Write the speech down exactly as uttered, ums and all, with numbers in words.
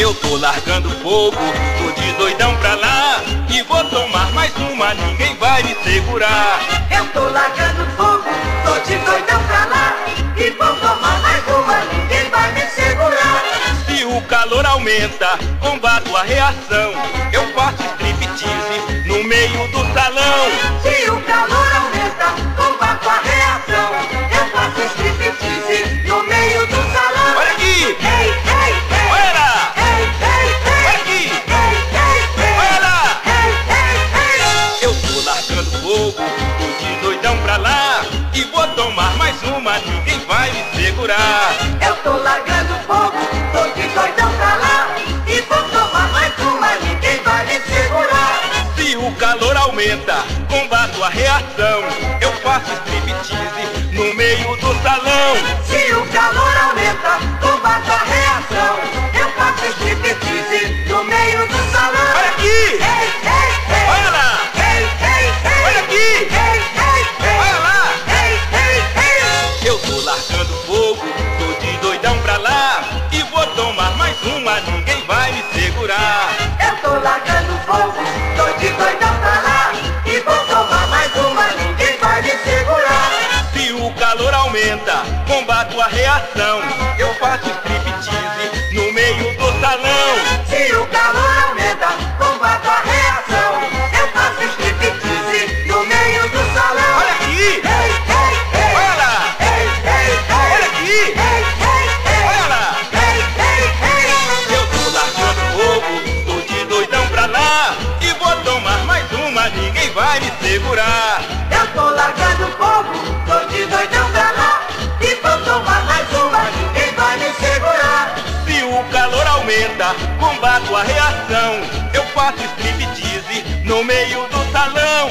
Eu tô largando fogo, tô de doidão pra lá, e vou tomar mais uma, ninguém vai me segurar. Eu tô largando fogo, tô de doidão pra lá, e vou tomar mais uma, ninguém vai me segurar. Se o calor aumenta, combato a reação, eu faço striptease no meio do salão. Se o calor aumenta, combato a reação, eu faço striptease no meio do salão. Olha aqui! Ei, ei, ei! Olha lá! Ei, ei, ei! Olha aqui! Ei, ei, ei! Olha lá! Ei, ei, ei! Eu tô largando fogo, tô de doidão pra lá, e vou tomar mais uma, ninguém vai me segurar. Eu tô largando fogo, tô de doidão pra lá, e vou tomar mais uma, ninguém vai me segurar. Se o calor aumenta, combato a reação, eu faço striptease no meio do salão. Se o calor aumenta, combato a reação, eu faço striptease no meio do salão. Olha aqui! Ei, ei, ei! Olha lá! Ei, ei, ei! Olha aqui! Ei, ei, ei! Olha lá! Ei, ei, ei! Eu tô largando fogo, tô de doidão pra lá, e vou tomar mais uma, ninguém vai me segurar. Eu tô largando fogo, tô de doidão pra lá, e vou tomar mais uma, ninguém vai me segurar. Se o calor aumenta, combato a reação, eu faço striptease no meio do salão. Se o calor aumenta, combato a reação, eu faço striptease no meio do salão. Olha aqui! Ei, ei, ei! Olha lá! Ei, ei, ei! Olha aqui! Ei, ei, ei! Olha lá! Ei, ei, ei! Eu tô largando fogo, tô de doidão pra lá, e vou tomar mais uma, ninguém vai me segurar. Eu tô largando fogo, tô de doidão pra lá, e vou tomar mais uma, ninguém vai me segurar. Se o calor aumenta, combato a reação, eu faço striptease no meio do salão.